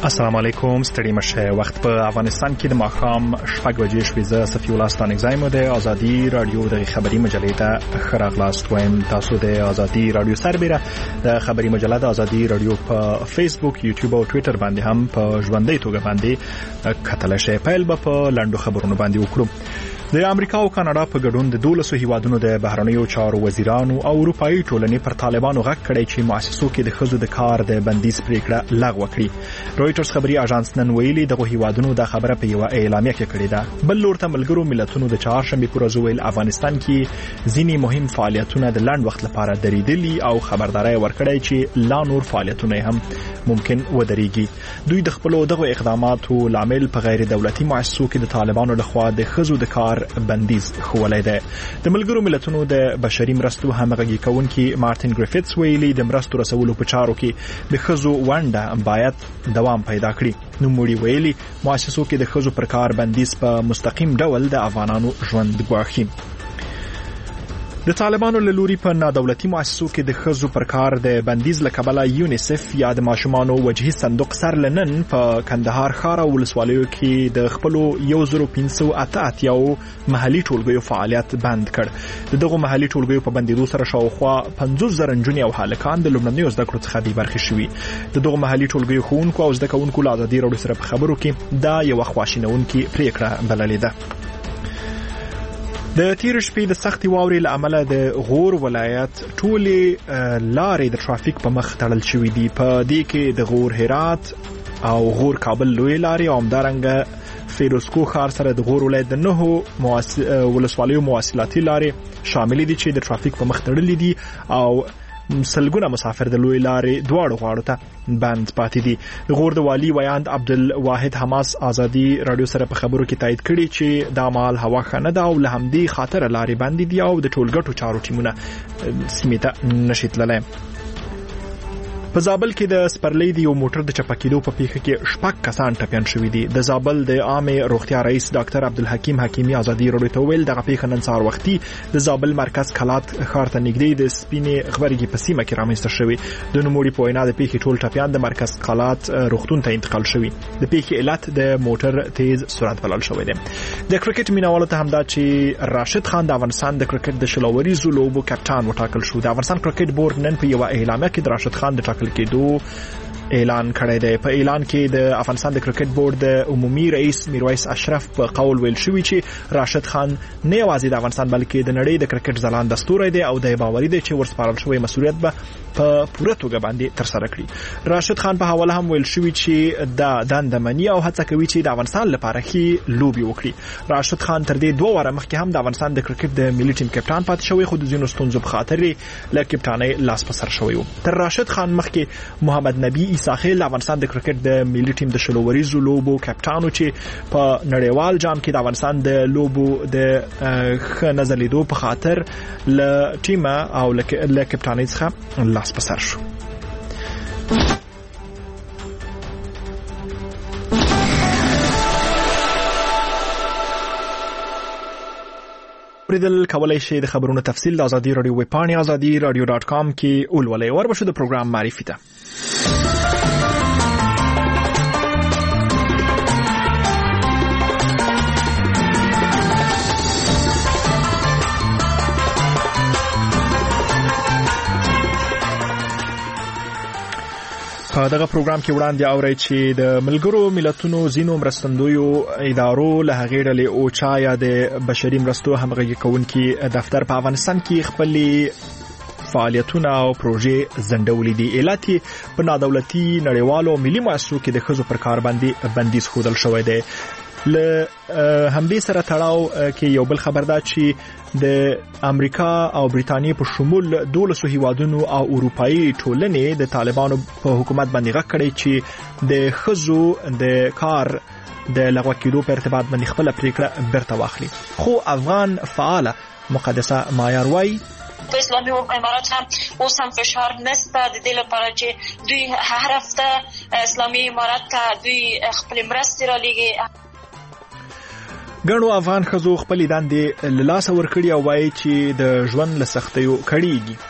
السلام علیکم. ستړي مشه. وخت په افغانستان کې د ماښام 6 بجې شوې. زه صفي الله ستانګزایم د ازادي رادیو د خبري مجلې ته خراغلاست وایم. تاسو د ازادي رادیو سربېره د خبري مجله د ازادي رادیو په فیسبوک، یوټیوب او ټوئیټر باندې هم په ژوندۍ توګه باندې کتل شئ. پیل به په لاندو خبرونو باندې وکړو. د امریکا او کاناډا په ګډون د 12 هیوادونو د بهرنیو چارو وزیرانو او اروپאי ټولنې پر طالبانو غږ کړی چې مؤسسو کې د ښځو د کار د بندیز پریکړه لغوه کړي. رويټرز خبري اژانس نن ویلي دغه هیوادونو د خبره په یو اعلامیه کې کړې ده. بل لور ته ملګرو ملتونو د چهارشنبه پر ورځ ویل افغانستان کې ځینې مهم فعالیتونه د لاند وخت لپاره درېدلي او خبرداري ورکړی چې لا نور فعالیتونه هم ممکن ودرېږي. دوی د خپل دغه اقداماتو لامل په غیر دولتي مؤسسو کې د طالبانو لخوا د ښځو د کار بندیز خولای ده. د ملګرو ملتونو د بشري مرستو همغږي کوونکي مارټین ګریفټس ویلي د مرستو رسولو په چارو کې د ښځو ونډه باید دوام پیدا کړي. نو موږ ویلي مؤسسو کې د ښځو پر کار بندیز په مستقیم ډول د افغانانو ژوند ګواښي. د طالبانو له لوري په نادولتي مؤسسو کې د ښځو پر کار د بندیز له کبله یونیسف یا د ماشومانو وجهي صندوق سر لنن په کندهار ښار او ولسوالیو کې د خپل 1588 محلي ټولګیو فعالیت بند کړ. دغه محلي ټولګیو په بندیدو سره شاوخوا 50,000 نجونې او هلکان د لومړنیو زده کړو څخه بې برخې شوي. دغه محلي ټولګیو ښوونکو او زده کوونکو له ازادي راډیو سره په خبرو کې دا یو خواشینونکې پریکړه بللې ده. د تیر شپې د سختي واورې له امله د غور ولایت ټولې لارې د ټرافیک په مخ تړل شوې دي. په دې کې د غور هرات او غور کابل لوی لارې او همدارنګه فیروزکو ښار سره د غور ولایت د 9 ولسوالیو مواصلاتي لارې شامل دي چې د ټرافیک په مخ تړلې دي او سلګونه مسافر د لوی لارې دواړو غاړو ته بند پاتې دي. غور د والی ویاند عبدالواحد حماس ازادي رادیو سره په خبرو کې تایید کړي چې د مال هوا خنه ده او له همدې خاطر لارې بند دي او د ټولګټو چارو ټیمونه سیمې ته نشي تللی. په زابل کې د سپرلۍ د یو موټر د چپکېدو په پیښه کې 6 کسان ټپیان شوي دي. د زابل د عامه روغتیا رئیس ډاکټر عبدالحکیم حکیمی ازادي راډیو ته ویل دغه پیښه نن سهار وختي د زابل مرکز کلات ښار ته نږدې د سپینې غبرګي په سیمه کې رامنځته شوې. د نوموړي په وینا د پیښې ټول ټپیان د مرکز کلات روغتون ته انتقال شوي. د پیښې علت د موټر تیز سرعت بلل شوی دی. د کرکټ مینوالو ته همدا چې راشد خان د افغانستان د کرکټ د شلوریزو لوبو کپټان وټاکل شو. د افغانستان کرکټ بورډ نن په یو اعلامیه کې د راشد خان د ټاکل کېدو اعلان کړی دی. په اعلان کې د افغانستان د کرکټ بورډ د عمومي رئیس میرویس اشرف په قول ویل شوی چې راشد خان نه یوازې د افغانستان بلکې د نړۍ د کرکټ ځلان دستور دی او د باوري دی چې ورسپارل شوی مسؤلیت به په پوره توګه باندې تر سره کړي. راشد خان په حواله هم ویل شوی چې د دندمنی او هڅه کوي چې د افغانستان لپاره ښه لوبي وکړي. راشد خان تر دې 2 واره مخکې هم د افغانستان د کرکټ د ملي ټیم کپټان پاتې شوی خو د ځینو ستونزو په خاطر له کپټانۍ لاس په سر شوی و. تر راشد خان مخکې محمد نبی عیساخیل افغانستان د کرکټ د ملي ټیم د شلوریزو لوبو کپټانو چې په نړیوال جام کې د افغانستان د لوبو د ښه نظر لیدو په خاطر له ټیم او له کپټانۍ څخه لاس په سر شو. پریدل کولای شي د خبرونو تفصیل د ازادي رادیو ویب پاڼې azadiradio.com کې ولولئ. وربشو د پروګرام معرفي ته. په دغه پروګرام کې وړاندې اورئ چې د ملګرو ملتونو ځینو مرستندویو ادارو له هغې ډلې اوچا یا د بشري مرستو همغږي کوونکي دفتر په افغانستان کې خپلې فعالیتونه او پروژې ځنډولې دي. علت یې په نادولتي نړیوالو او ملي مؤسسو کې د ښځو پر کار باندې بندیز ښودل شوی دی. له همدې سره تړاو کې یو بل خبر ده چې د امریکا او بریتانیې په شمول 12 هیوادونو او اروپאי ټولنې د طالبانو په حکومت باندې غږ کړی چې د ښځو د کار د لغوه کېدو په ارتباط باندې خپل پریکړه بیرته واخلي. خو افغان فعاله مقدسه مایار وایي په اسلامي امارات هم اوس هم فشار نشته د دې لپاره چې دوی هر هفته اسلامي امارات ته دوی خپل مرستې را لېږي. ګڼو افغان ښځو خپلې دندې له لاسه ورکړي او وایي چې د ژوند له سختیو کړېږي.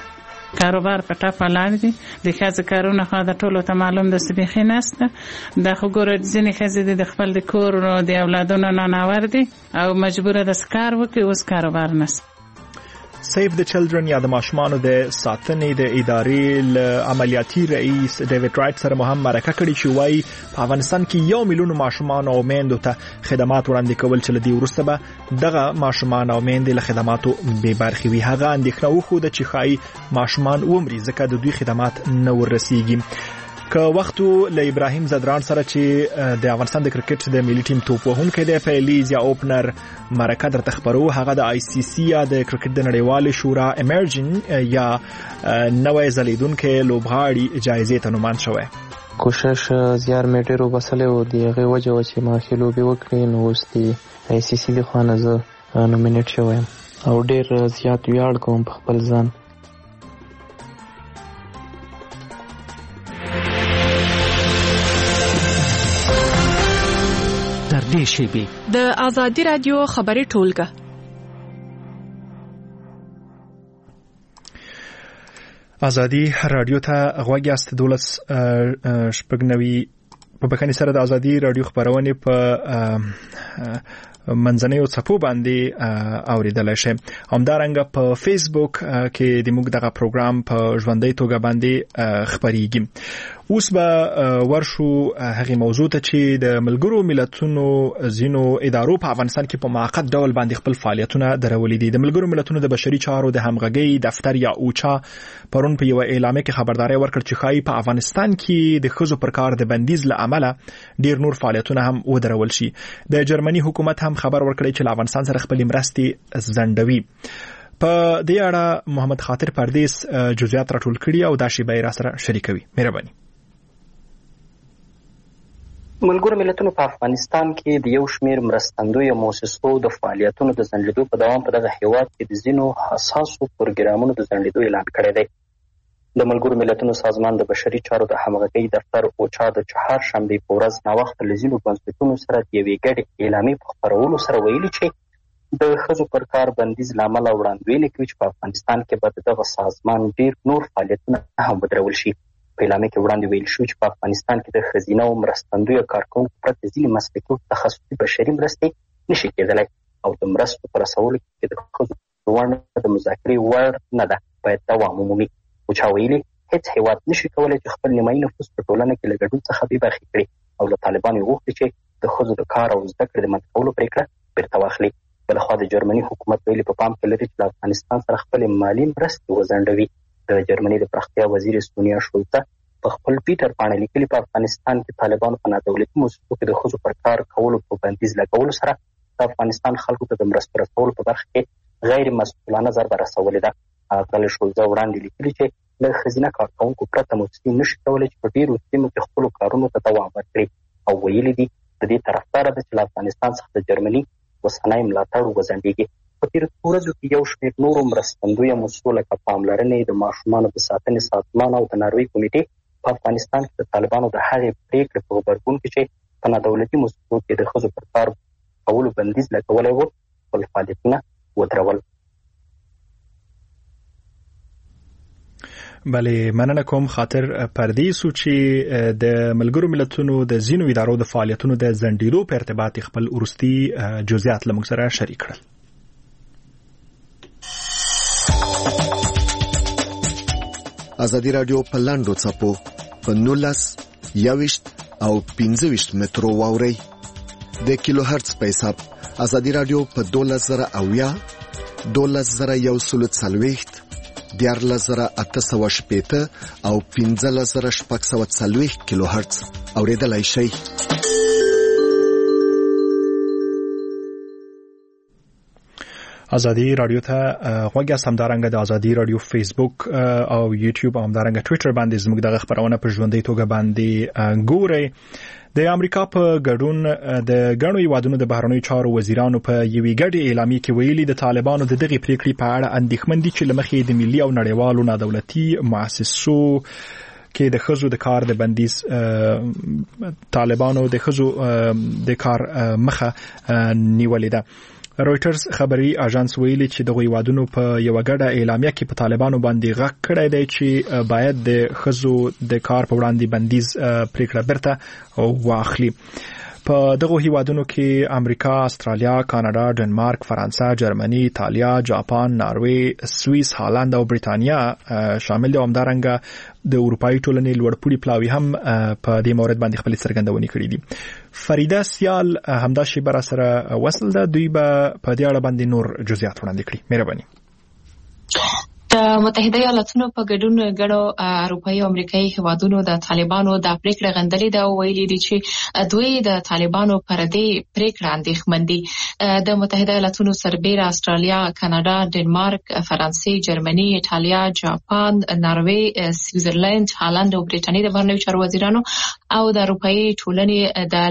کاروبار په ټاپ ولاړ دي. د ښځو کارونه خو د ټولو ته معلوم ده چې بیخي نشته. دا خو ګوره ځینې ښځې د خپل د کور د اولادونو نه ناور دي او مجبوره ده کار وکړي، اوس کاروبار نشته. سیف د چلډرن یا د ماشومانو د ساتنې د ادارې عملیاتي رئیس ډیوډ رایټ سره هم مرکه کړې چې وایي په افغانستان کې 1 میلیون ماشومان او میندو ته خدمات وړاندې کول چې لدی ورسته به دغه ماشومان او میندې له خدماتو بې برخې وي. هغه اندېښنه وښوده چې ښایي ماشومان ومري ځکه د دوی خدمات نه ورسیږي. که وختو له ابراهیم زدران سره چې د افغانستان د کرکټ د ملي ټیم توپ وهونکی دی په لیز یا اوپنر مرکه درته خبرو. هغه د آی سی سی یا د کرکټ د نړیوالې شورا امرجن یا نوې ځلیدونکو لوبغاړي جایزې ته نوماند شوی. کوشش زیار میټر وبسلې و دی هغه وجه و چې ما خلو به وکړي نو اوس دی آی سی سی د خوانه زه نومینیټ شوم او ډیر زیات ویاړ کوم په خپل ځان. د آزادی رادیو خبري ټولګه آزادی رادیو ته غوږ یاست. 12 په بخښنې سره د آزادی رادیو خبرونه په منځنیو څپو باندې اوریدل شي. همدارنګه په فیسبوک کې د موږ دغه پروګرام په ژوندۍ توګه باندې خبريږي. اوس به ورشو هغه موضوع ته چې د ملګرو ملتونو زینو ادارو په افغانستان کې په موقت ډول باندې خپل فعالیتونه درولې دي. د ملګرو ملتونو د بشري چارو د همغږي دفتر یا اوچا پرون په یو اعلامیه کې خبرداري ورکړ چې خای په افغانستان کې د خزو پر کار د بندیز له عمله ډیر نور فعالیتونه هم ودرول شي. د جرمني حکومت هم خبر ورکړی چې افغانستان سره خپل مرستې ځنډوي. په دې اړه محمد خاطر پردیس جزئیات راټول کړي او دا شی به را سره شریکوي. مهرباني. ملګرو ملتونو په افغانستان کې د یو شمېر مرستندویو مؤسسو د فعالیتونو د ځنډېدو په دوام په دغه هیواد کې د ځینو حساسو پروګرامونو د ځنډېدو اعلان کړی دی. د ملګرو ملتونو سازمان د بشري چارو د همغږۍ دفتر اوچا د چهارشنبې په ورځ ناوخته له ځینو بنسټونو سره د یوې ګډې اعلامیې په خپرولو سره ویلي چې د ښځو پر کار بندیز له امله وړاندوینه کوي چې په افغانستان کې به د دغه سازمان ډېر نور فعالیتونه هم ودرول شي. په اعلامیه کې وړاندې ویل شو چې په افغانستان کې د ښځینه او مرستندویو کارکوونکو پرته ځینې مسلکي او تخصصي بشري مرستې نشي کېدلی او د مرستو په رسولو کې د ښځو ونډه د مذاکرې وړ نه ده، باید دوام ومومي. اوچا ویلي هیڅ هیواد نشي کولی چې خپل نیمایي نفوس په ټولنه کې له ګډون څخه بې برخې کړي او له طالبانو یې غوښتي چې د ښځو د کار او زده کړې د منع کولو پرېکړه بیرته واخلي. بلخوا د جرمني حکومت ویلي په پام کې لري چې له افغانستان سره خپلې مالي مرستې وځنډوي. د جرمني د پراختیا وزیر سونیا شولته په خپل ټویټر باندې لیکلي په افغانستان کې طالبانو په نادولتي مؤسسو کې د ښځو پر کار کولو په بندیز لګولو سره د افغانستان خلکو ته د مرستو رسولو په برخه کې غیر مسؤلانه ضربه رسولې ده. هغه شولته وړاندې لیکلي چې له ښځینه کارکوونکو پرته مؤسسې نشي کولی چې په ډېرو سیمو کې خپلو کارونو ته دوام ورکړي او ویلي دي د دې طرفداره ده چې له افغانستان څخه د جرمني اوسنی ملاتړ وځنډېږي. په تېرو ورځو کې یو شمېر نورو مرستندویو مؤسسو لکه پاملرنې، د ماشومانو د ساتنې سازمان او د ناروې کمیټې په افغانستان کې د طالبانو د هغې پرېکړې په غبرګون کې چې په نادولتي مؤسسو کې د ښځو پر کار کولو بندیز لګولی و خپل فعالیتونه ودرول. بله، مننه کوم خاطر پردیسو چې د ملګرو ملتونو د ځینو ادارو د فعالیتونو د ځنډېدو په ارتباط خپل وروستي جزئیات له موږ سره شریک کړل. ازادي رادیو په لاندو څپو په 19 21 او 25 مترو واوري د کیلو هرتز په حساب. ازادي رادیو په 12000 12140 14880 او 15640 کیلو هرتز اوریدلای شئ. آزادی رادیو ته غوږ یاست. همدارنګه د آزادی رادیو فیسبوک او یوټیوب او همدارنګه ټویټر باندې زموږ دغه خبرونه په ژوندۍ توګه باندې ګورئ. د امریکا په ګډون د غنو هیوادونو د بهرنیو چارو وزیرانو په یوې ګډې اعلامیه کې ویلي د طالبانو د دغه پریکړې په اړه اندېښمن دي چې لمخې د ملي او نړیوالو نادولتي مؤسسو کې د ښځو د کار د بندیز طالبانو د ښځو د کار مخه نیولې ده. رويټرز خبري اژانس ویلي چې د هیوادونو په یو غړه اعلامیه کې په طالبانو باندې غږ کړی دی چې باید د خزو د کار په وړاندې بندیز پریکړه برته واخلي. په دغه هیوادونو کې امریکا، استرالیا، کاناډا، ډنمارک، فرانسه، جرمني، ایتالیا، جاپان، ناروې، سوئیس، هالند او بریتانیا شامل دي. همدارنګه د اروپאי ټولنې لوړپوړي پلاوي هم په دې مورد باندې خپل څرګندونې کړې دي. فریده سیال همدا شی بر سره وصل ده، دوی به په دې اړه باندې نور جزئیات وړاندې کړي. مهرباني. د متحده ایالاتونو په ګډون غړو اروپאי او امریکایي هیوادونو د طالبانو د پریکړه غندلې ده او ویلي دي چې دوی د طالبانو پر دې پریکړه اندېښمن دي. د متحده ایالاتونو سربېره استرالیا، کاناډا، ډنمارک، فرانسې، جرمني، ایتالیا، جاپان، ناروې، سویټزرلند، هالند او بریټانیا د بهرنیو چارو وزیرانو او د اروپאי ټولنې د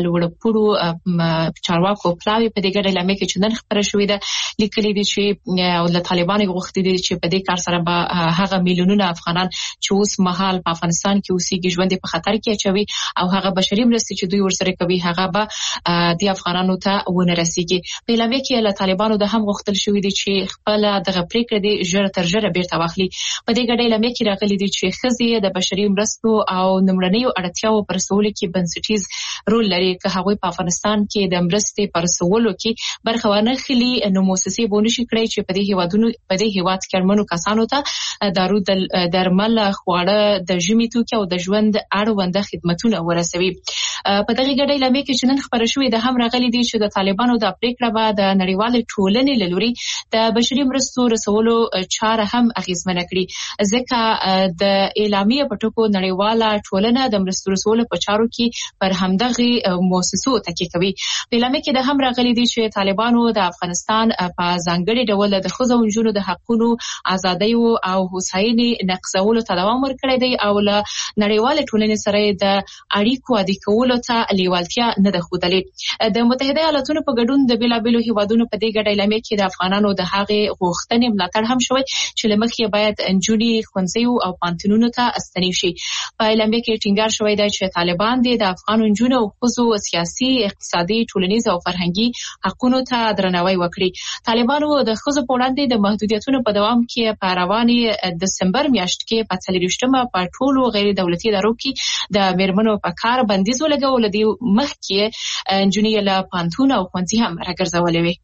لوړپوړو چارواکو پلاوی په دې ګډه اعلامیه کې چې نن خبره شوې ده لیکلي دي چې او د طالبانو غوښتي دي چې په دې کار سره به هغه میلیونونه افغانان چې اوس مهال په افغانستان کې اوسېږي ژوند په خطر کې اچوي او هغه بشري مرستې چې دوی ورسره کوي هغه به د افغانانو ته ونه رسیږي. په اعلامیه کې له طالبانو د هم غوښتل شوې دي چې خپل دغه پریکړه دي ژر تر ژره بیرته واخلي. په دې ګډه اعلامیه کې راغلي دي چې ښځې د بشري مرستو او نمړنیو اړتیاوو پر رسولو کې بنسټیز رول لري. که هغوی په افغانستان کې د مرستې پر رسولو کې برخه ونه اخلي نو مؤسسې به نشي کړی چې په دې هیواد کې اړمنو کسانو ته دارو درمل، خواړه، د ژمي توکي او د ژوند اړوند خدماتونه ورسوي. په دغه ګډه اعلامیه کې چې نن خبره شوې ده هم راغلي دي چې د طالبانو د پریکړه به د نړیوالې ټولنې له لوري د بشري مرستو رسولو چاره هم اغیزمنه کړي، ځکه د اعلامیه په ټکو نړیواله ټولنه د مرستو رسولو په چارو کې پر همدغه مؤسسو تکیه کوي. په اعلامیه کې د هم راغلي دي چې طالبانو د افغانستان په ځانګړي ډول د ښځو او نجونو د حقونو، ازادۍ او هوساینې نقضولو ته دوام ورکړی دی او له نړیوالې ټولنې سره د اړیکو عادي کولو ته لیوالتیا نه ده ښودلې. د متحده ایالاتونو په ګډون د بیلابیلو هیوادونو په دې ګډه اعلامیه کې د افغانانو د هغې غوښتنې ملاتړ هم شوی چې له مخې باید نجونې ښوونځیو او پوهنتونونو ته ستنې شي. په اعلامیه کې ټینګار شوی دی چې طالبان د افغان نجونو او ښځو سیاسي، اقتصادي، ټولنیز او فرهنګي حقونو ته درناوی وکړي. طالبانو د ښځو په وړاندې د محدودیتونو په دوام کې په روانې دسمبر میاشت کې په 40مه په ټولو غیر دولتي ادارو کې د میرمنو په کار بندیز ولګول دي. مخکې نجونې له پوهنتون او ښوونځي هم راګرځولې وې.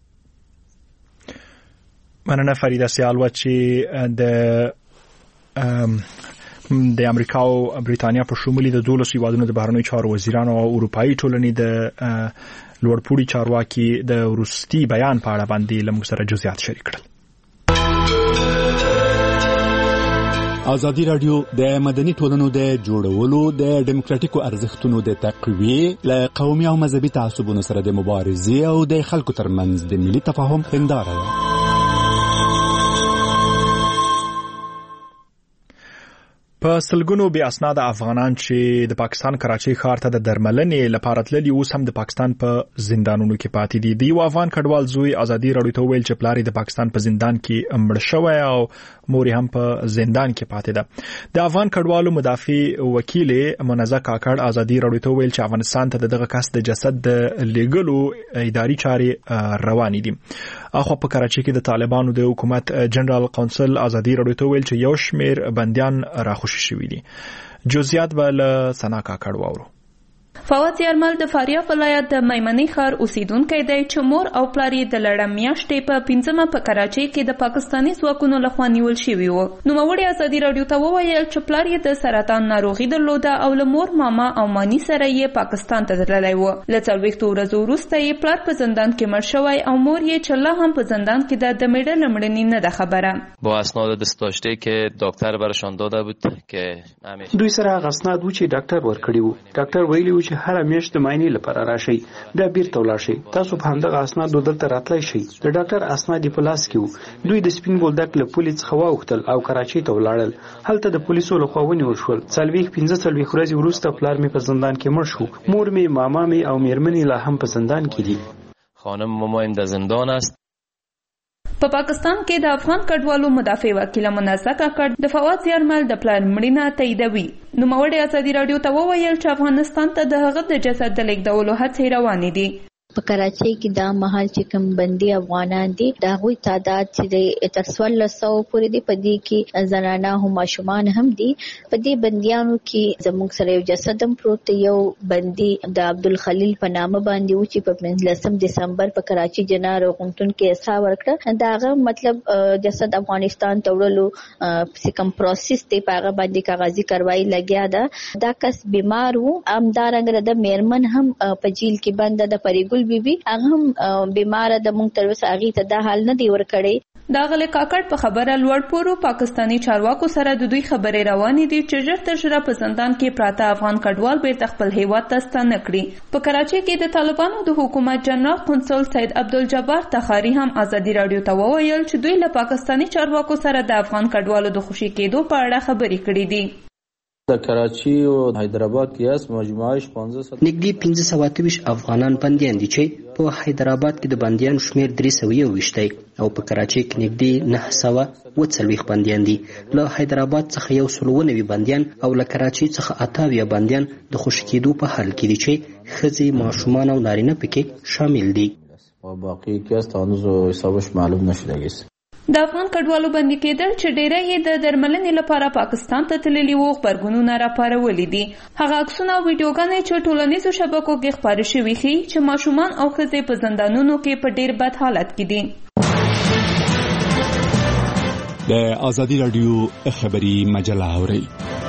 مننه فریده سیالوه چې د امریکا او بریتانیا په شمول د 12 هیوادونو د بهرنیو چارو وزیرانو او اروپאי ټولنې د لوړپوړي چارواکي د وروستي بیان په اړه باندې له موږ سره جزئیات شریک کړل. ازادي رادیو د مدني ټولنو د جوړولو، د ډیموکراتیکو ارزښتونو د تقویې، له قومي او مذهبي تعصبونو سره د مبارزې او د خلکو ترمنځ د ملي تفاهم هنداره ده. په سلګونو بې اسناده افغانان چې د پاکستان کراچۍ ښار ته د درملنې لپاره تللي اوس هم د پاکستان په زندانونو کې پاتې دي. د یو افغان کډوال زوی ازادي راډیو ته ویل چې پلار یې د پاکستان په زندان کې مړ شوی او مور یې هم په زندان کې پاتې ده. د افغان کډوالو مدافع وکیل منزه کاکړ ازادي راډیو ته ویل چې افغانستان ته دغه کس د جسد د لیږلو اداري چارې روانې دي. اخو په کراچۍ کې د طالبانو د حکومت جنرال کونسل ازادي راډیو ته ویل چې یو شمېر بنديان راخوشي شوي دي. جزئیات به له ثنا کاکړ واورو. فواد یارمل د فاریاب ولایت د میمنې ښار اوسیدونکی دی چې مور او پلار یې د لړم میاشتې په 5مه په کراچۍ کې د پاکستاني ځواکونو لخوا نیول شوي وو. نوموړي ازادي راډیو ته وویل چې پلار یې د سرطان ناروغي درلوده او له مور، ماما او مانی سره یې پاکستان ته تللی و. له 40 ورځو وروسته یې پلار په زندان کې مړ شوی او مور یې چې لا هم په زندان کې ده د میړه له مړینې نه ده خبره. با اسناد دست داشته که دکتر برشان داده بود که دوی سره هغه اسناد و چې ډاکټر ورکړي وو. ډاکټر ویلي و چې هر میاشت د معاینې لپاره راشي، بیا بیرته ولاړ شي. تاسو په همدغه اسنادو دلته راتلای شئ. د ډاکټر اسناد په لاس کې وو. دوی د سپین بولدک له پولیس څخه واوښتل او کراچۍ ته ولاړل. هلته د پولیسو لخوا ونیول شول. 45 ورځې وروسته پلار مې په زندان کې مړ شو. مور مې، ماما مې او میرمنې لا هم په زندان کې دي. خانم ماما در زندان است. په پاکستان کې د افغان کډوالو مدافع وکیل منزه کاکړ د فواد یارمل د پلان مړینه تاییدوي. نوموړي ازادي راډیو ته وویل چې افغانستان ته د هغه د جسد د لیږدولو هڅې روانې دي. په کراچۍ کې دا مهال چې کوم بندي افغانان دي دا غوي تعداد چې تر 1400 پورې دي. په دې کې زنانه او ماشومان هم دي. په دې بنديانو کې زموږ سره یو جسد هم پروت، یو بندي د عبدالخلیل په نامه باندې و چې په 15 دسمبر په کراچي جنار غونټون کې احصا ورکړه. داغه مطلب جسد افغانستان ته وړلو سکم پروسس ته پاغه باندې کاغذي کاروایی لګیا ده. دا کس بیمار وو، امدارنګ د میرمن هم په جیل کې بند د پریګل بیبي هغه هم بیمار د مونږ تر اوسه هغه ته دا حال نه دی ورکړی. دا غل کاکړ په خبره لوړ پورو پاکستانی چارواکو سره د دوی خبرې روانې دي چې ژر تر ژره په زندان کې پراته افغان کډوال بیرته خپل هیواد ته ستانه کړي. په کراچۍ کې د طالبانو د حکومت جنرال قونسل سید عبدالجبار تخاری هم ازادي رادیو ته وویل چې دوی له پاکستانی چارواکو سره د افغان کډوالو د خوشي کېدو په اړه خبرې کړې دي. د کراچي او حیدرآباد کې اس مجموعه 1500 نږدې 1528 افغانان بنديان دي چې په حیدرآباد کې د بنديانو شمیر 321 دی او په کراچي کې نږدې 940 بنديان دي. له حیدرآباد څخه 190 بنديان او له کراچي څخه 28 بنديان د خوشي کېدو په حال کې دي چې ښځې، ماشومان او نارینه پکې شامل دي. او باقي کې ستاسو حسابش معلوم نشي. د افغان کډوالو بندي کېدل چې ډېری یې د درملنې لپاره پاکستان ته تللي وو خبرګونونه راپارولي دي. هغه عکسونه او ویډیوګانې چې ټولنیزو شبکو کې خپاره شوي ښیي چې ماشومان او ښځې په زندانونو کې په ډېر بد حالت کې دي. د ازادي رادیو خبري مجله اوري.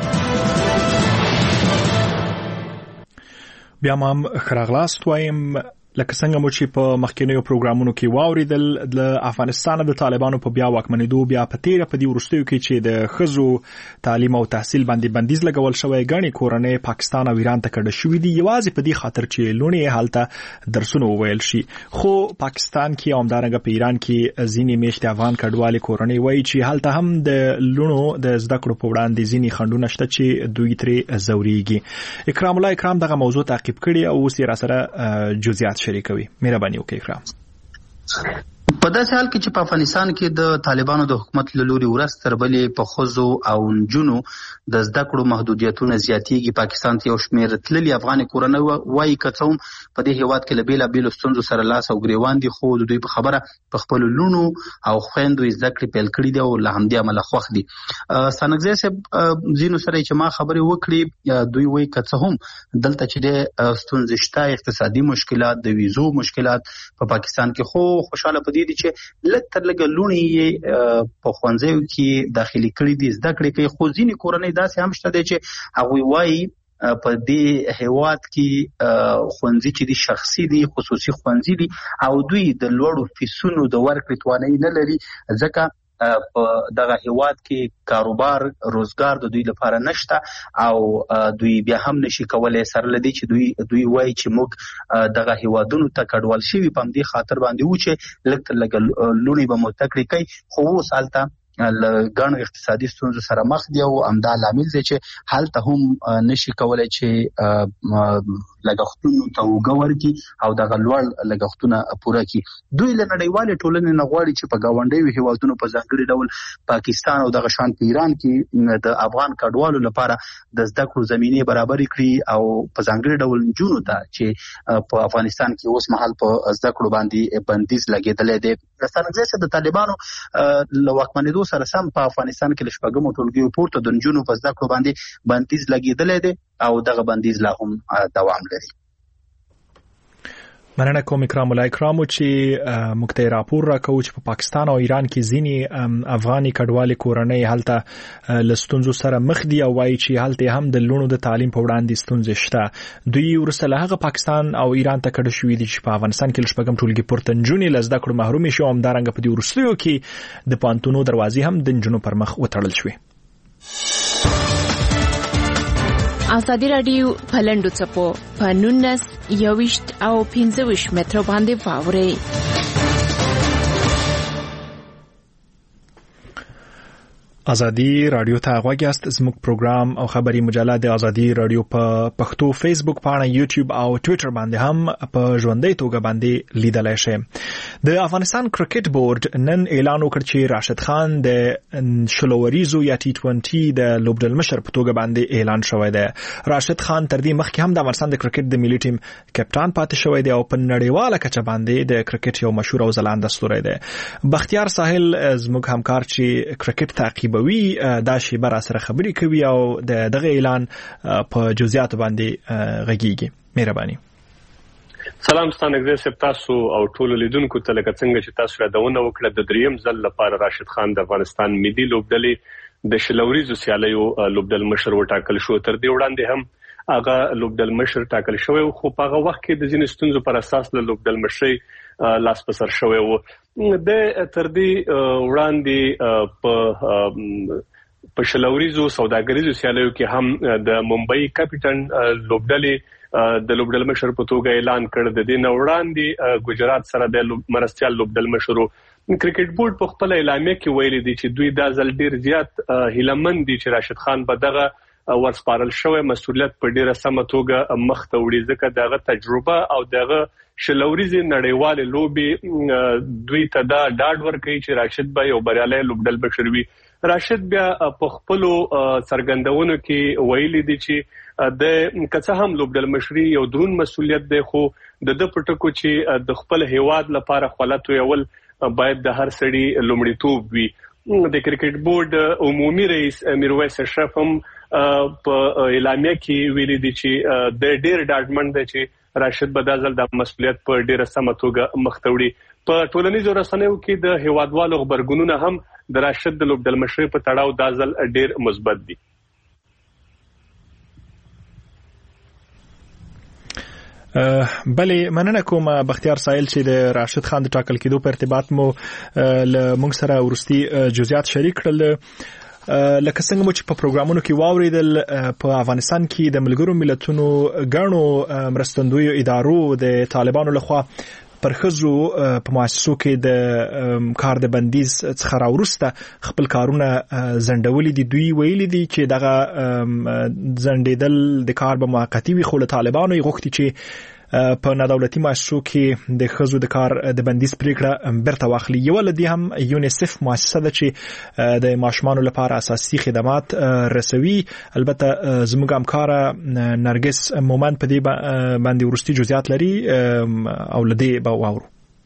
بیا هم خراغلاست وایم لکه څنګه مو چې په مخکینیو پروګرامونو کې واوریدل د افغانستان د طالبانو په بیا واکمنېدو بیا په تیره په دې وروستیو کې چې د ښځو تعلیم او تحصیل باندې بندیز لګول شوی، ګڼې کورنۍ پاکستان او ایران ته کډه شوې دي یوازې په دې خاطر چې لوڼې هلته درسونه وویل شي. خو پاکستان کې او همدارنګه په ایران کې ځینې میشتې افغان کډوالې کورنۍ وایي چې هلته هم د لوڼو د زده کړو په وړاندې ځینې خنډونه شته چې دوی ترې ځورېږي. اکرام الله اکرام دغه موضوع تعقیب کړي او اوس یې راسره جزئیات شریکوي. مهرباني وکړئ اکرام. په داسې حال کې چې په افغانستان کې د طالبانو د حکومت له لوري ورځ تر بلې په ښځو او نجونو د زده کړو محدودیتونه زیاتېږي. پاکستان ته یو شمېر تللي افغاني کورنۍ وایي که څه هم په دې هېواد کې له بېلابېلو ستونزو سره لاس او ګرېوان دي، خو د دوی په خبره په خپلو لوڼو او خویندو زده کړې پیل کړي دي او له همدې امله خوښ دي. ستانکزی صاحب ځینو سره چې ما خبرې وکړې دوی وایي که څه هم دلته چې د ستونزې شته، اقتصادي مشکلات، د ویزو مشکلات په پاکستان کې، خو خوشاله په دې دي چې لږ تر لږه لوڼې یې په ښوونځیو کې داخلي کړي دي، زده کړې کوي. خو ځینې کورنۍ داسې هم شته دی چې هغوی وایي په دې هېواد کې ښوونځي چې دي شخصي دي، خصوصي ښوونځي دي او دوی د لوړو فیسونو د ورکړې توانایي نه لري، ځکه په دغه هېواد کې کاروبار روزګار د دوی لپاره نشته او دوی بیا هم نشي کولای سره لدی چې دوی وایي چې موږ دغه هېوادونو ته کډوال شوي په همدې خاطر باندې و چې لږ تر لږه لوڼې به مو زده کړې کوي. خو اوس هلته له ګڼو اقتصادي ستونزو سره مخ دي او همدا لامل دی چې هلته هم نشي کولای چې لګښتونو ته اوږه ورکړي او دغه لوړ لګښتونه پوره کړي. دوی له نړیوالې ټولنې نه غواړي چې په ګاونډیو هېوادونو په ځانګړي ډول پاکستان او دغه شان په ایران کې د افغان کډوالو لپاره د زده کړو زمینې برابرې کړي او په ځانګړي ډول نجونو ته چې په افغانستان کې اوس مهال په زده کړو باندې بندیز لګېدلی دی. ستانکزی صاحب د طالبانو له واکمنېدو سره سم په افغانستان کې له شپږمو ټولګیو پورته د نجونو په زده کړو باندې بندیز لګېدلی دی او دغه بندیز لا هم دوام لري. مننه کوم اکرام الله اکرامو چې موږ ته راپور راکوي چې په پاکستان او ایران کې ځینې افغاني کډوالې کورنۍ هلته له ستونزو سره مخ دي او وایي چې هلته هم د لوڼو د تعلیم په وړاندې ستونزې شته. دوی وروسته له هغه پاکستان او ایران ته کډه شوي دي چې په افغانستان کې له شپږم ټولګي پورته نجونې له زده کړو محرومې شوې او همدارنګه په دې وروستیو کې د پوهنتونو دروازې هم د نجونو پر مخ وتړل شوې. ازادي رادیو په لنډو څپو په 19 21 او 25 مترو باندې واوري. ازادي رادیو ته غوږیاست. زموږ پروګرام او خبري مجله د ازادي رادیو په پښتو فیسبوک پاڼه، یوټیوب او ټوئیټر باندې هم په ژوندۍ توګه باندې لیدلای شئ. د افغانستان کرکټ بورډ نن اعلان وکړ چې راشد خان د شلوریزو یا ټي20 د لوبډل مشر په توګه باندې اعلان شوی دی. راشد خان تر دې مخکې هم د افغانستان د کرکټ د ملي ټیم کپټان پاتې شوی دی او په نړیواله کچه باندې د کرکټ یو مشهور او ځلانده ستوری دی. بختیار ساحل زموږ همکار چې کرکټ تعقیب دا شی بر سره خبري کوي او دغه اعلان په جزئیات باندې غږیږي. مهرباني. سلام ستانګزه تاسو او ټول لیدونکو ته لکه څنګه چې تاسو یادونه وکړه د دریم ځل لپاره راشد خان د افغانستان ملي لوبډلې د شلوریزو سیالیو لوبډل مشر وټاکل شو. تر دې وړاندې هم هغه لوبډل مشر ټاکل شوی خو په هغه وخت کې د ځینې ستونزو پر اساس له لوبډل مشرۍ لاس په سر شوی و. د تر دې وړاندې په شلوریزو سوداګریزو سیالیو کې هم د ممبئی کیپټن لوبډلې د لوبډل مشر په توګه اعلان کړ. د دې وړاندې ګجرات سره د مرستيال لوبډل مشر کرکټ بورډ په خپل اعلامیه کې ویلي دی چې دوی دا ځل ډیر زیات هیلمن دي چې راشد خان به دغه ورسپارل شوی مسؤلیت په ډیره سمه توګه مخ ته وړي، ځکه دغه تجربه او دغه شلوریزي نړیواله لوبي دوی ته دا ډاډ ورکړي چې راشد به یو بریالي لوبډل بشر وي. راشد بیا په خپل سرګندونو کې ویلي دي چې د کڅه هم لوبډل مشري یو درون مسؤلیت دی، خو د پټکو چې د خپل هیواد لپاره خپلات ویول باید د هر سړي لومړیتوب وي. د کرکټ بورډ عمومي رئیس میرویس اشرف هم په اعلامیه کې ویلي دي چې د ډیر ډاډمن دی چې راشد بدازل د مسؤلیت په ډیره سمه توګه مخ ته وړي. په ټولنیزو رسنیو کې د هیوادوالو خبرګونونه هم د راشد د لوبډل مشرۍ په تړاو دازل ډیر مثبت دي. بلې مننه کوم بختیار سایل چې د راشد خان د ټاکل کېدو په ارتباط مو له موږ سره ورستي جزئیات شریک کړل. لکه څنګه مو چې په پروګرامونو کې واوریدل، په افغانستان کې د ملګرو ملتونو غنو مرستندویو ادارو د طالبانو لخوا پر خزو په مؤسسو کې د کار د بندیز څخه راورسته خپل کارونه زندولې دي. دوی ویلي دي چې دغه زندیدل د کار به موقتی وي، خو له طالبانو یې غوښتي چې په نادولتي مؤسسو کې د خزو د کار د بندیز پریکړه برته واخلي. یو لدی هم یونیسف مؤسسه ده چې د ماشومانو لپاره اساسي خدمات رسوي. البته زموږ همکاره نرګس مومن په دې باندې ورستي جزئیات لري او لدی به واورو.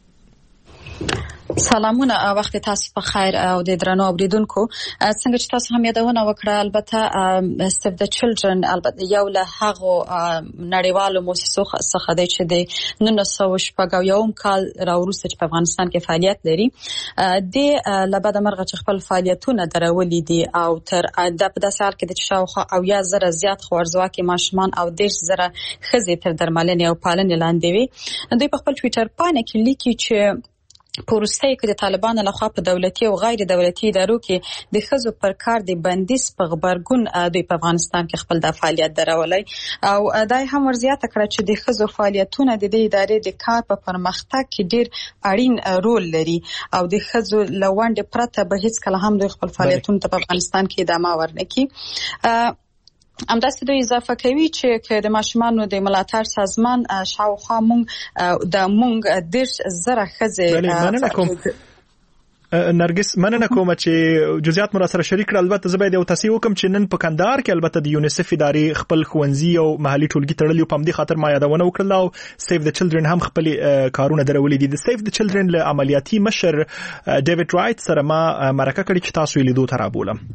سلامونه، وخت تاسو په خیر او د درنو اوریدونکو. څنګه چې تاسو هم یادونه وکړه، البته سیف د چلډرن البته یو له هغه نړیوالو مؤسسو څخه دی چې د 1991 کال راوروسته چې په افغانستان کې فعالیت لري. د لبد مرغه چې خپل فعالیتونه درولې دي او تر د په داسې حال کې د شاوخوا او یا زره زیات خوارزواکي ماشومان او 10,000 ښځې تر درملنې او پالنې لاندې وي. دوی په خپل ټوئیټر باندې کې لیکي چې پروسته کې د طالبانو لخوا په دولتي او غیر دولتي ادارو کې د خزو پر کار د بندیز په خبرګون دوی په افغانستان کې خپل د فعالیت درولای او دای هم ورزیاته کړ چې د خزو فعالیتونه د دې ادارې د کار په پرمختګ کې ډیر اړین رول لري او د خزو لوند پرته به هیڅ کله هم د خپل فعالیتونو په افغانستان کې ادامه ورنکړي. همداسې دوی اضافه کوي چې د ماشومانو د ملاتړ سازمان شاوخوا مونږ 10,000 ښځې نرګس مننه کوم چې جزئیات مر سره شریک کړل. البته زه باید یو تاسو وکم چې نن په کندهار کې البته د یونیسف ادارې خپل خوندزي او محلي ټولګي تړلې په همدې خاطر ما یادونه وکړل او سیف د چلډرن هم خپل کارونه درولې دي. د سیف د چلډرن له عملیاتي مشر ډیوډ رایټ سره ما مرکه کړې چې تاسو یې لیدو ته رابولم.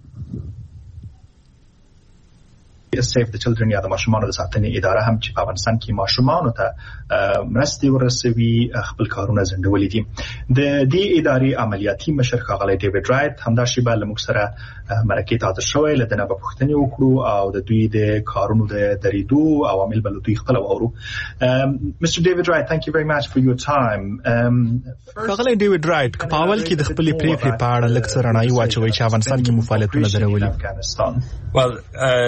سیف د چلډرن یا د ماشومانو د ساتنې اداره هم چې په افغانستان کې ماشومانو ته مرستې ورسوي خپل کارونه زندولې دي. د دې ادارې عملیاتي مشر ښاغلی ډیوډ رایټ همدا شیبه له موږ سره مرکې ته حاضر شوی. له دنه به پوښتنې وکړو او د دوی د کارونو د درېدو عوامل به له دوی خپله واورو. Mr. David Wright, thank you very much for your time. ښاغلی ډیوډ رایټ په اول کې د خپلې پریکړې په اړه لږ څه رڼایي واچوئ چې افغانستان کې مو فعالیتونه درولي. Well, so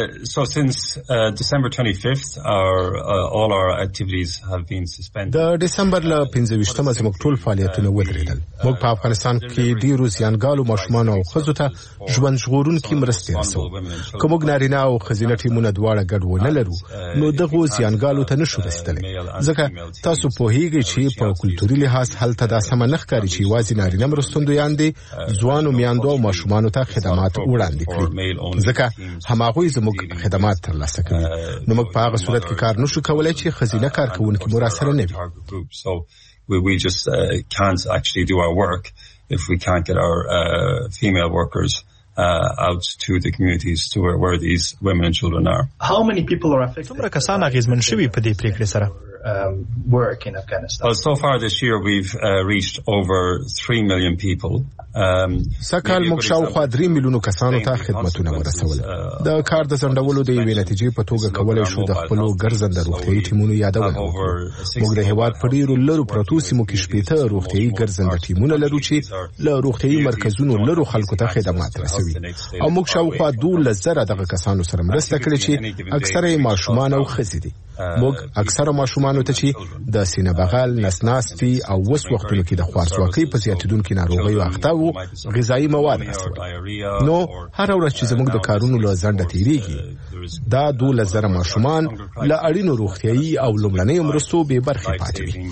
since December 25th, all our activities have been suspended. د دسمبر ل 25مه زموږ ټول فعالیتونه ودرېدل. موږ په افغانستان کې ډیرو زیانګالو ماشومانو او ښځو ته ژوند ژغورونکي مرستې رسوو. که موږ نارینه او ښځینه ټیمونه دواړه ګډ ونه لرو نو دغو زیانګالو ته نشو رسیدلی. ځکه تاسو پوهیږئ چې په کلتوري لحاظ هلته دا سمه نه ښکاري چې یوازې نارینه مرستندویان دي ځوانو میندو او ماشومانو ته خدمات وړاندې کړي، ځکه هماغوی زموږ خدمات ترلاسه کوي. نو موږ په هغه صورت کې کار نشو کولی چې ښځینه کارکوونکي مو راسره نه وي. We just can't actually do our work if we can't get our female workers out to the communities to where these women and children are. How many people are affected? څومره کسان اغیزمن شوي په دې پریکړې سره؟ Work in Afghanistan. Well, so far this year we've reached over 3 million people. سکهال موږ شاوخوا 3 میلیونو کسانو ته خدمتونه ورسول. د کار د ځنډولو د یوې نتیجې په توګه کولای شو د خپلو ګرځنده روغتیايي ټیمونو یادونه وکړو. موږ د هیواد په ډیرو لرو پرتو سیمو کې شپېته روغتیايي ګرځنده ټیمونه لرو چې له روغتیايي مرکزونو لرو خلکو ته خدمات رسوي. او موږ شاوخوا 12,000 دغه کسانو سره مرسته کړې چې اکثره یې ماشومان او ښځې دي. موږ اکثره ماشومانو ته چې د سینه بغل، نسناستي او وس وختونو کې د خوارځواکۍ په زیاتېدونکو ناروغیو اخته وو غذایی مواد رسول. نو هر ورځ چې زموږ د کارونو له ځنډه تیریږي دا 12,000 ماشومان له اړینو روغتیايي او لومړنیو مرستو بې برخې پاتې وي.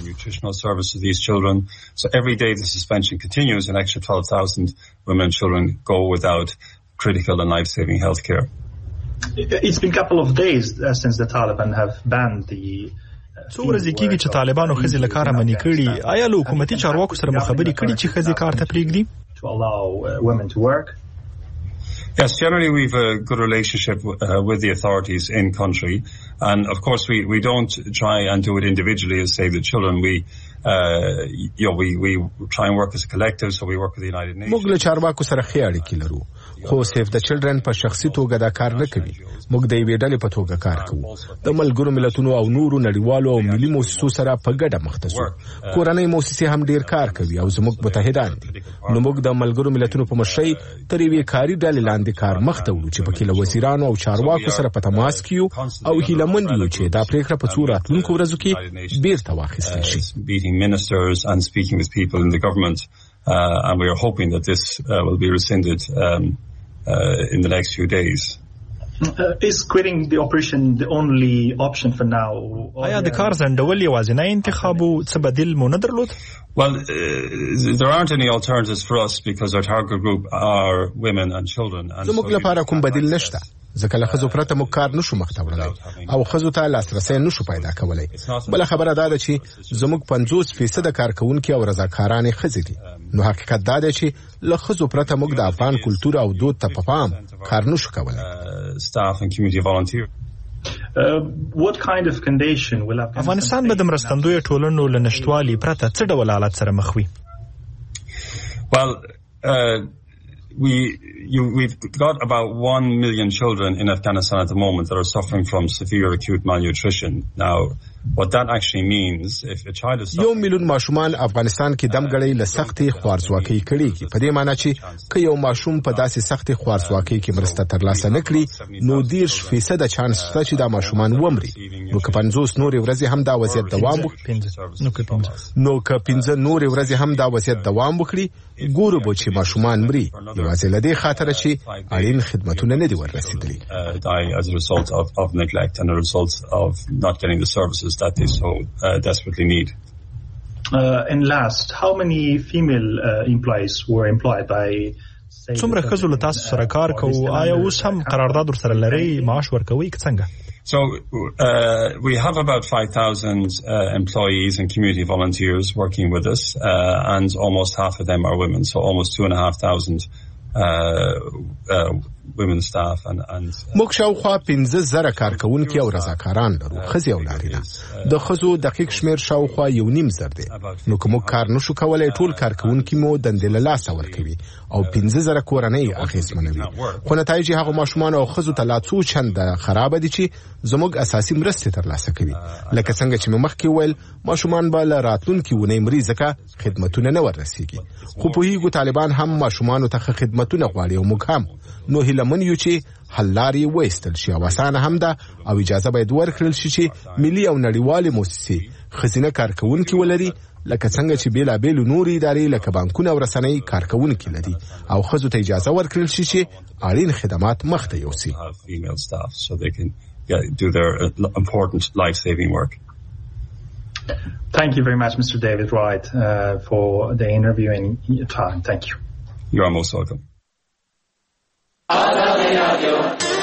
So every day the suspension continues, an extra 12,000 women and children go without critical and life-saving health care. It's been a couple of days since the Taliban have banned the څو ورځې کېږي چې طالبانو ښځې له کاره منې کړي. آیا له حکومتي چارواکو سره مو خبرې کړي چې ښځې کار ته پرېږدي؟ To allow women to work. Yes, generally we've a good relationship with the authorities in country, and of course we don't try and do it individually as save the children. We try and work as a collective, so we work with the United Nations. موږ له چارواکو سره ښې اړیکې لرو، خو سیف د چلډرن په شخصي توګه دا کار نه کوي. موږ د یوې ډلې په توګه کار کوو. د ملګرو ملتونو او نورو نړیوالو او ملي مؤسسو سره په ګډه مخ ته ځو. کورنۍ مؤسسې هم ډیر کار کوي او زموږ متحدان دي. نو موږ د ملګرو ملتونو په مشرۍ تر یوې کاري ډلې لاندې کار مخ ته وړو چې پکې له وزیرانو او چارواکو سره په تماس کې یو او هیلهمند یو چې دا پریکړه په څو راتلونکو ورځو کې بیرته واخیستل شي. Ministers and speaking with people in the government, and we are hoping that this will be rescinded in the next few days. Is quitting the operation the only option for now? آیا د کار ځنډول یوازینی انتخاب و څه بدیل مو نه درلود؟ Well, there aren't any alternatives for us because our target group are women and children. زموږ لپاره کوم بدیل نشته. ځکه له ښځو پرته موږ کار نشو مخته وړلی او ښځو ته لاسرسی نشو پیدا کولی. بله خبره دا ده چې زموږ 50% کارکوونکي او رضاکارانې ښځې دي. نو حقیقت دا دی چې له ښځو پرته موږ د افغان کلتور او دود ته په پام کار نشو کولی. افغانستان به د مرستندویو ټولنو له نشتوالي پرته څه ډول حالت سره مخ وي؟ Well, we've got about 1 million children in Afghanistan at the moment that are suffering from severe acute malnutrition. Now, what that actually means, if a child is 1 میلیون ماشومان افغانستان کې دمګړۍ له سختې خوارځواکۍ کړيږي. په دې معنی چې که یو ماشوم په داسې سختې خوارځواکۍ کې مرسته ترلاسه نه کړي نو 30% چانس شته چې دا ماشومان ومري. نو که 50 نورې ورځې هم دا وضعیت دوام وکړي ګورو به چې ماشومان مري یوازې له دې خاطره چې اړین خدمتونه نه دي ورسېدلي. as a result of neglect and a result of not getting the services that they so desperately need. And last, how many female employees were employed by څومره ښځو له تاسو سره کار کوو؟ آیا اوس هم قرارداد ورسره لرئ؟ معاش ورکوئ که څنګه؟ So we have about 5,000 employees and community volunteers working with us, and almost half of them are women, so almost 2,500 women staff and موږ شاوخوا 15,000 کارکوونکي او رضاکاران لرو، ښځې او نارینه. د ښځو دقیق شمیر شاوخوا 1.5 دی. نو که موږ کار نشو کولی ټول کارکوونکي مو دندې له لاسه ورکوي او 15,000 کورنۍ اغېزمنوي. خو نتایج هغو ماشومان او ښځو ته لا څو چنده خرابه دي چې زموږ اساسي مرستې ترلاسه کوي. لکه څنګه چې مې مخکې وویل ماشومان به له راتلونکي اونۍ مري ځکه خدمتونه نه وررسېږي. خو پوهېږو طالبان هم ماشومانو ته ښه خدمتونه غواړي او موږ هم. نو هیله لمن یو چې حل لارې وایستل شي او اسانه هم ده او اجازه باید ورکړل شي چې ملي او نړیوالې مؤسسې ښځینه کارکوونکي ولري لکه څنګه چې بیلابېل نورې ادارې لکه بانکونه او رسنۍ کارکوونکي لري او ښځو ته اجازه ورکړل شي چې اړین خدمات مخته یوسي. Do their important life-saving work. Thank you very much, Mr. David Wright, for the interview and your time. Thank you. You are most welcome.